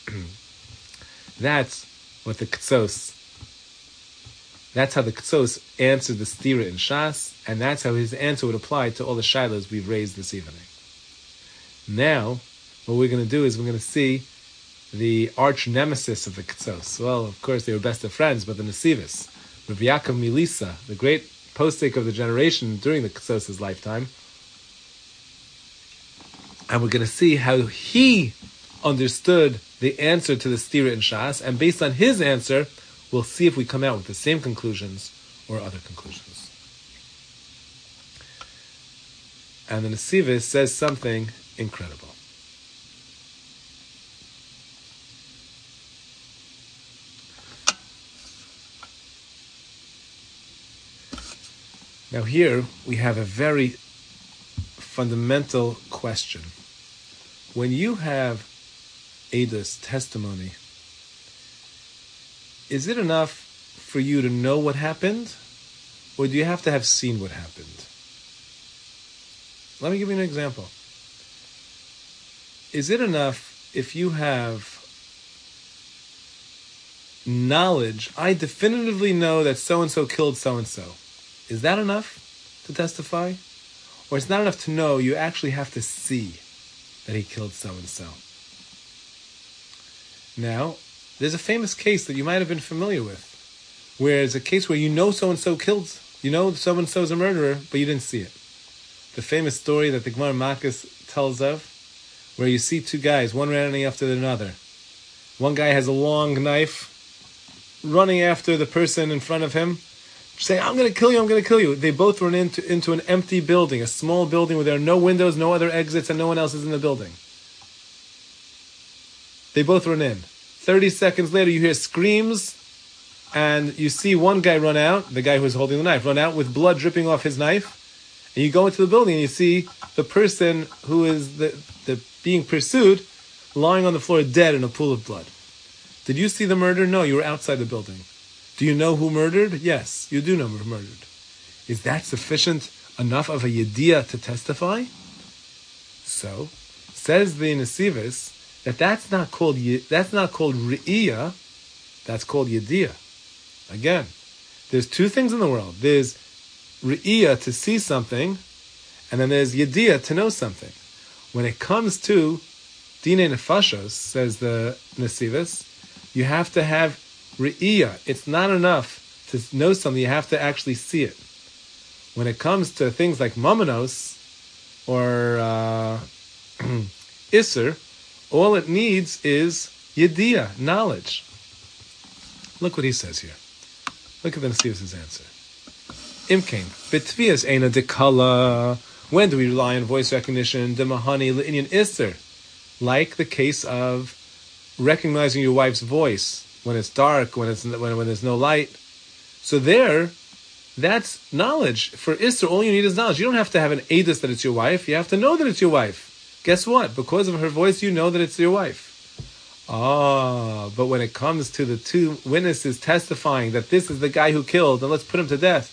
That's what the Ketsos. That's how the Ketsos answered the stira in Shas, and that's how his answer would apply to all the shilas we've raised this evening. Now, what we're going to do is we're going to see the arch nemesis of the Ketsos. Well, of course, they were best of friends, but the Nesivis, Rav Yaakov Milisa, the great postik of the generation during the Ketsos' lifetime. And we're going to see how he understood the answer to the stira in Shas, and based on his answer, we'll see if we come out with the same conclusions or other conclusions. And the Nesivis says something incredible. Now here we have a very fundamental question. When you have Eidos, testimony, is it enough for you to know what happened, or do you have to have seen what happened? Let me give you an example. Is it enough if you have knowledge, I definitively know that so-and-so killed so-and-so? Is that enough to testify? Or it's not enough to know, you actually have to see that he killed so-and-so? Now, there's a famous case that you might have been familiar with, where it's a case where you know so-and-so killed, you know so-and-so is a murderer, but you didn't see it. The famous story that the Gemara Makos tells of, where you see two guys, one running after another. One guy has a long knife, running after the person in front of him, saying, I'm going to kill you, I'm going to kill you. They both run into, into an empty building, a small building where there are no windows, no other exits, and no one else is in the building. They both run in. thirty seconds later, you hear screams, and you see one guy run out, the guy who's holding the knife, run out with blood dripping off his knife, and you go into the building and you see the person who is the, the being pursued lying on the floor dead in a pool of blood. Did you see the murder? No, you were outside the building. Do you know who murdered? Yes, you do know who murdered. Is that sufficient enough of a yediyah to testify? So, says the Nesivis, that that's not called that's not called re'iyah, that's called yediyah. Again, there's two things in the world. There's re'iyah, to see something, and then there's yediyah, to know something. When it comes to dinei nefashos, says the Nesivis, you have to have re'iyah. It's not enough to know something, you have to actually see it. When it comes to things like mamanos or uh, isser, all it needs is yediyah, knowledge. Look what he says here. Look at the Nesivis' answer. Imkain, betvias eina dekala. When do we rely on voice recognition? Demahani le'inyan isser. Like the case of recognizing your wife's voice when it's dark, when it's when, when there's no light. So there, that's knowledge. For isser, all you need is knowledge. You don't have to have an edus that it's your wife. You have to know that it's your wife. Guess what? Because of her voice, you know that it's your wife. Ah, but when it comes to the two witnesses testifying that this is the guy who killed, and let's put him to death,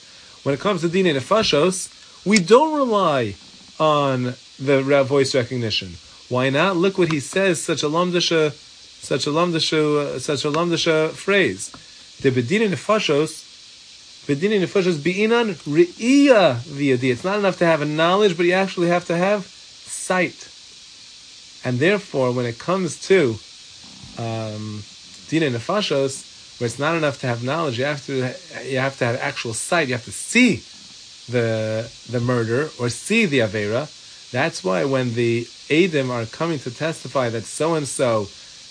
When it comes to Dinei Nefashos, we don't rely on the voice recognition. Why not? Look what he says, such a lamdasha, such a lamdasha, uh, such a lamdasha phrase. The B'dinei Nefashos, B'dinei Nefashos bi'inan re'iyah v'yadi. It's not enough to have a knowledge, but you actually have to have sight. And therefore, when it comes to um, Dinei Nefashos, where it's not enough to have knowledge, you have to you have to have actual sight. You have to see the the murder or see the avera. That's why when the Eidim are coming to testify that so and so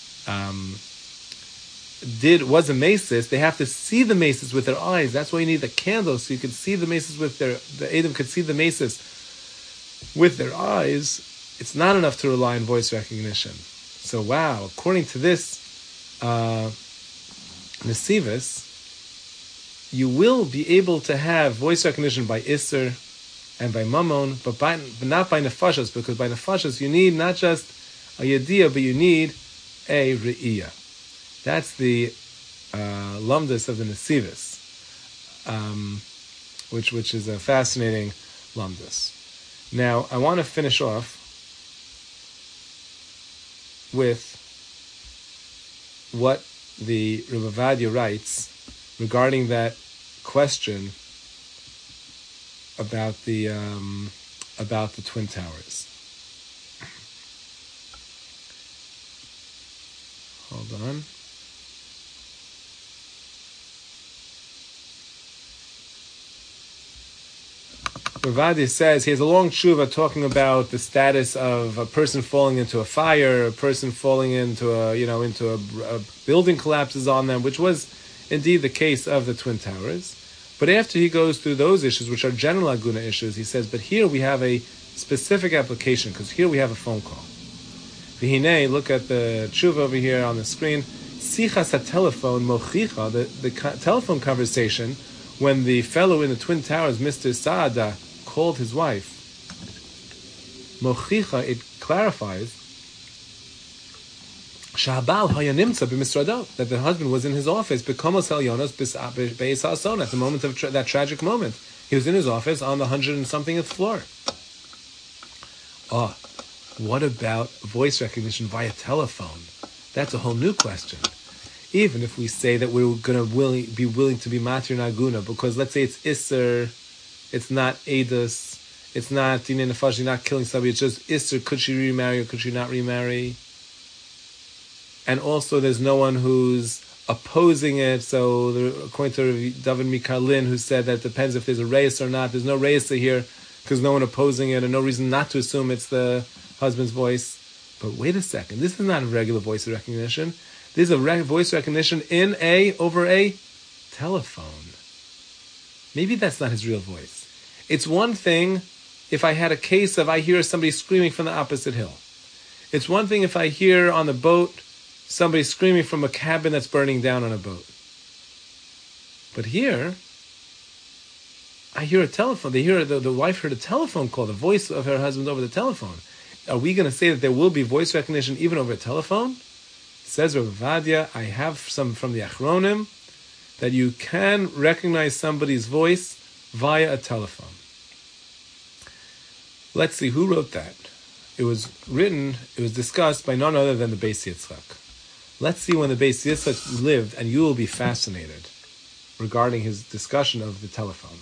did was a masis, they have to see the masis with their eyes. That's why you need the candle, so you can see the masis with their the Eidim could see the masis with their eyes. It's not enough to rely on voice recognition. So wow, according to this uh, Nesivus, you will be able to have voice recognition by Isser and by Mammon, but, by, but not by Nefashos, because by Nefashos you need not just a Yediyah, but you need a Re'iyah. That's the uh, Lumdus of the Nesivus, um, which, which is a fascinating Lumdus. Now, I want to finish off with what the Rebbe Ovadia writes regarding that question about the um, about the Twin Towers. Hold on. Ovadia says he has a long tshuva talking about the status of a person falling into a fire, a person falling into a you know into a, a building collapses on them, which was indeed the case of the Twin Towers. But after he goes through those issues, which are general aguna issues, he says, but here we have a specific application, because here we have a phone call. V'hinei, look at the tshuva over here on the screen. Sichas ha-telephone mochicha, the, the co- telephone conversation, when the fellow in the Twin Towers, Mister Saada, called his wife, mochicha, it clarifies, Shahabal hayanimtza b'misrado, that the husband was in his office, b'komos elyonos b'eis ha'ason, at the moment of tra- that tragic moment. He was in his office on the hundred and somethingth floor. Oh, what about voice recognition via telephone? That's a whole new question. Even if we say that we're going to willing, be willing to be matir naguna, because let's say it's Isser, it's not Edus, it's not Dinei Nefashos, not killing somebody, it's just Isser, could she remarry or could she not remarry? And also there's no one who's opposing it, so there, according to David Mikarlin, who said that it depends if there's a reis or not, there's no reis here, because no one opposing it, and no reason not to assume it's the husband's voice. But wait a second, this is not a regular voice recognition. This is a re- voice recognition in a, over a telephone. Maybe that's not his real voice. It's one thing if I had a case of I hear somebody screaming from the opposite hill. It's one thing if I hear on the boat somebody screaming from a cabin that's burning down on a boat. But here, I hear a telephone. They hear the, the wife heard a telephone call, the voice of her husband over the telephone. Are we going to say that there will be voice recognition even over a telephone? Says Rav Ovadia, I have some from the Achronim, that you can recognize somebody's voice via a telephone. Let's see, who wrote that? It was written, it was discussed by none other than the Beis Yitzchak. Let's see when the Beis Yitzchak lived, and you will be fascinated regarding his discussion of the telephone.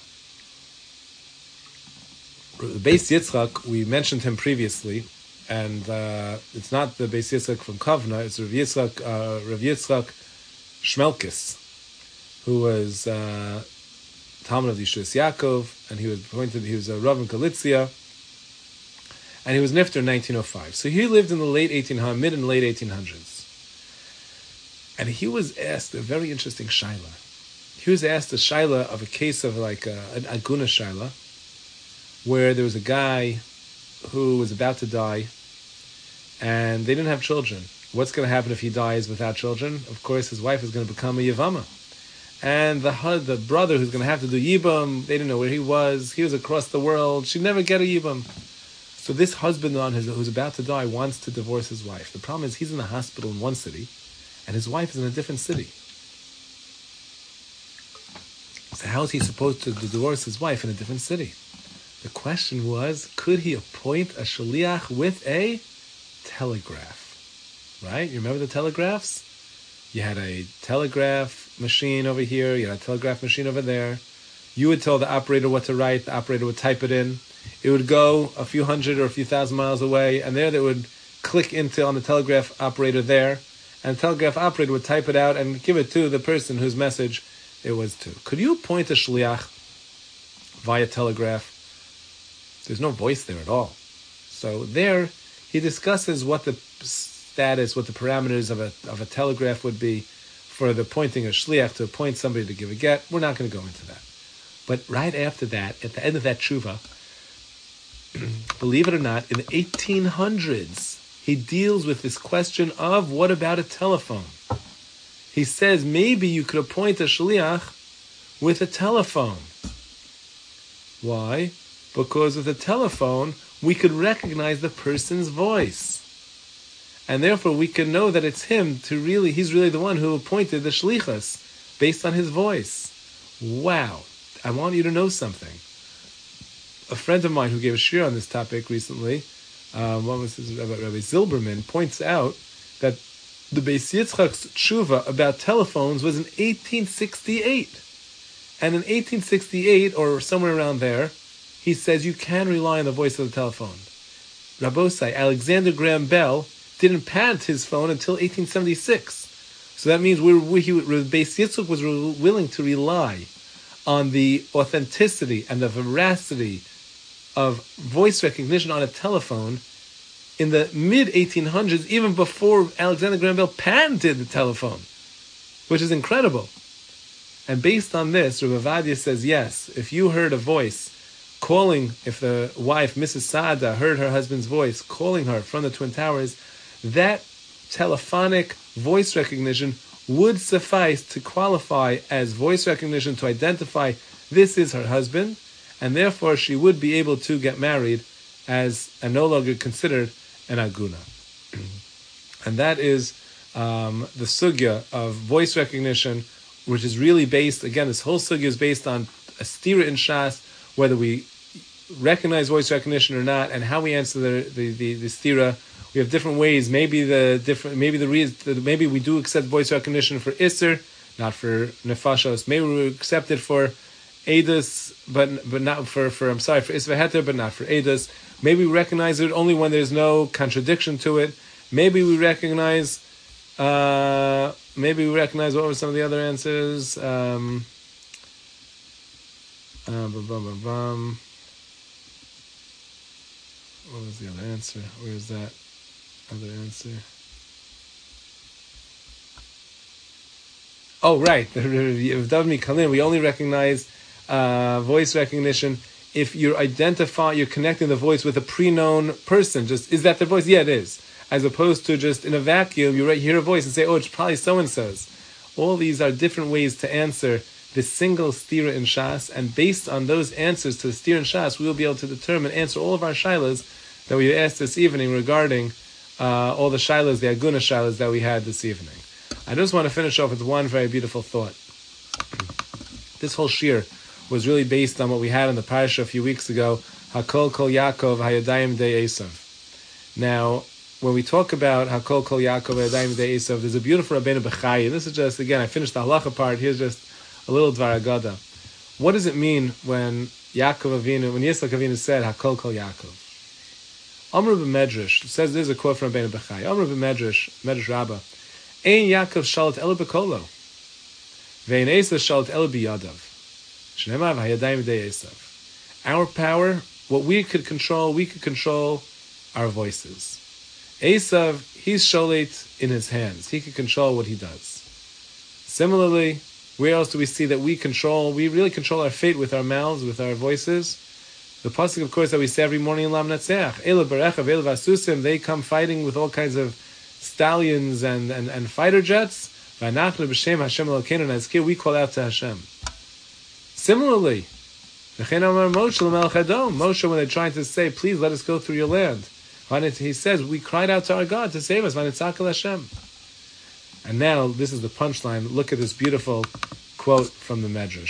The Beis Yitzchak, we mentioned him previously, and uh, it's not the Beis Yitzchak from Kovna, it's Rav Yitzchak, uh, Rav Yitzchak Shmelkis, who was uh, Talmud of Yeshus Yaakov, and he was appointed, he was a Rav in Galicia, and he was nifter in nineteen oh five. So he lived in the late eighteen hundreds, mid and late eighteen hundreds. And he was asked a very interesting shaila. He was asked a shaila of a case of like a, an aguna shaila, where there was a guy who was about to die, and they didn't have children. What's going to happen if he dies without children? Of course, his wife is going to become a yavama. And the the brother who's going to have to do yibam, they didn't know where he was. He was across the world. She'd never get a yibam. So this husband on his, who's about to die wants to divorce his wife. The problem is he's in the hospital in one city, and his wife is in a different city. So how is he supposed to divorce his wife in a different city? The question was, could he appoint a shaliach with a telegraph? Right? You remember the telegraphs? You had a telegraph machine over here, you had a telegraph machine over there. You would tell the operator what to write, the operator would type it in. It would go a few hundred or a few thousand miles away, and there they would click into on the telegraph operator there, and the telegraph operator would type it out and give it to the person whose message it was to. Could you appoint a shliach via telegraph? There's no voice there at all. So there, he discusses what the status, what the parameters of a of a telegraph would be for the appointing a shliach to appoint somebody to give a get. We're not going to go into that. But right after that, at the end of that tshuva, believe it or not, in the eighteen hundreds, he deals with this question of what about a telephone? He says maybe you could appoint a shliach with a telephone. Why? Because with a telephone, we could recognize the person's voice. And therefore we can know that it's him to really, he's really the one who appointed the shlichus based on his voice. Wow. I want you to know something. A friend of mine who gave a shiur on this topic recently, um, what was his, Rabbi Zilberman, points out that the Beis Yitzchak's tshuva about telephones was in eighteen sixty-eight. And in eighteen sixty-eight, or somewhere around there, he says you can rely on the voice of the telephone. Rabbosai, Alexander Graham Bell didn't patent his phone until eighteen seventy-six. So that means we, we, he, Beis Yitzchak was willing to rely on the authenticity and the veracity of voice recognition on a telephone in the mid eighteen hundreds, even before Alexander Graham Bell patented the telephone, which is incredible. And based on this, Rav Ovadia says, yes, if you heard a voice calling, if the wife, Missus Saada, heard her husband's voice calling her from the Twin Towers, that telephonic voice recognition would suffice to qualify as voice recognition to identify this is her husband, and therefore she would be able to get married as and no longer considered an aguna. And that is um, the sugya of voice recognition, which is really based, again, this whole sugya is based on a stira in Shas, whether we recognize voice recognition or not, and how we answer the the, the, the stira. We have different ways. Maybe the different. Maybe the reason. Maybe we do accept voice recognition for Isser, not for Nefashos. Maybe we accept it for Edus, but but not for for. I'm sorry, for Isva Heter, but not for Edus. Maybe we recognize it only when there's no contradiction to it. Maybe we recognize. Uh, maybe we recognize. What were some of the other answers? Um, uh, bum, bum, bum, bum. What was the other answer? Where is that? Other answer. Oh, right. We only recognize uh, voice recognition if you're identifying, you're connecting the voice with a pre-known person. Just, is that the voice? Yeah, it is. As opposed to just in a vacuum, you hear a voice and say, oh, it's probably so-and-so's. All these are different ways to answer this single stira in Shas, and based on those answers to the stira in Shas, we will be able to determine, answer all of our shilas that we asked this evening regarding Uh, all the shilas, the aguna shilas that we had this evening. I just want to finish off with one very beautiful thought. This whole shiur was really based on what we had in the parasha a few weeks ago, Hakol Kol Yaakov Hayadayim De Esav. Now, when we talk about Hakol Kol Yaakov Hayadayim De Esav, there's a beautiful Rabbeinu Bechai, and this is just, again, I finished the halacha part, here's just a little Dvar Agada. What does it mean when Yaakov Avinu, when Yitzchak Avinu said Hakol Kol Yaakov? Amr b'Medrash says, there's a quote from Rabbeinu Bechai. Amr b'Medrash, Medrash Rabbah, Ein Yaakov shalat el b'kolo, ve'ein Esav shalat el b'yadav. Shneimar v'hayadayim de Esav. Our power, what we could control, we could control our voices. Esav, he's sholit in his hands. He can control what he does. Similarly, where else do we see that we control, we really control our fate with our mouths, with our voices? The pasuk, of course, that we say every morning in Lam Natseach, Ela Berechav, Ela Vasusim, they come fighting with all kinds of stallions and, and, and fighter jets. V'anachnu b'shem Hashem Elokeinu Nazkir, we call out to Hashem. Similarly, V'chein Amar Moshe l'melech Edom, Moshe, when they're trying to say, please let us go through your land, he says, we cried out to our God to save us. V'anitzakal Hashem. And now, this is the punchline. Look at this beautiful quote from the Medrash.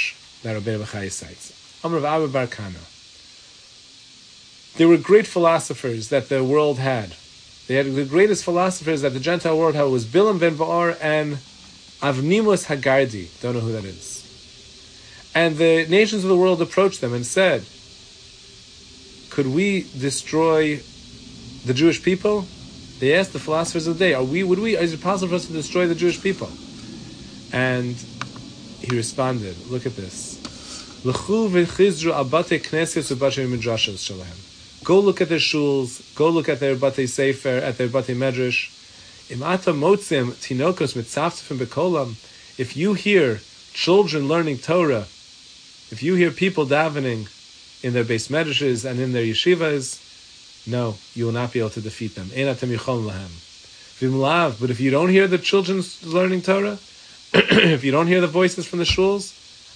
that Rabbeinu Bachai cites. Amar Rav Abba bar Kana. There were great philosophers that the world had. They had the greatest philosophers that the Gentile world had was Bilam ben Ba'or and Avnimus Hagardi. Don't know who that is. And the nations of the world approached them and said, could we destroy the Jewish people? They asked the philosophers of the day, are we, would we, is it possible for us to destroy the Jewish people? And he responded, look at this. Go look at their shuls, go look at their batei sefer, at their batei medrash. If you hear children learning Torah, if you hear people davening in their base medrashes and in their yeshivas, no, you will not be able to defeat them. But if you don't hear the children learning Torah, if you don't hear the voices from the shuls,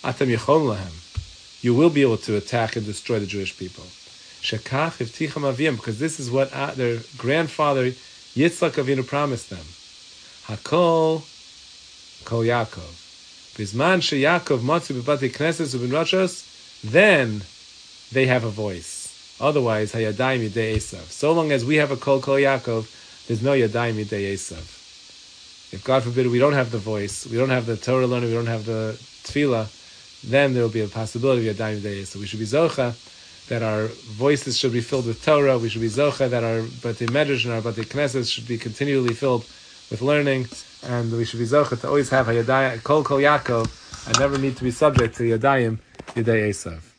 you will be able to attack and destroy the Jewish people. Because this is what their grandfather Yitzchak Avinu promised them. Hakol Kol Yaakov. Bisman she Yaakov matzu b'bati knesses u'bin rashos, then they have a voice. Otherwise, hayadayim yidei Esav. So long as we have a Kol Kol Yaakov, there's no yadayim yidei Esav. If God forbid we don't have the voice, we don't have the Torah learning, we don't have the tefillah, then there will be a possibility of yadayim yidei Esav. We should be zocha that our voices should be filled with Torah. We should be zocha that our batei medrash and our batei knesses should be continually filled with learning, and we should be zocha to always have a yadayim, Kol Kol Yaakov, and never need to be subject to yadayim yidei Esav.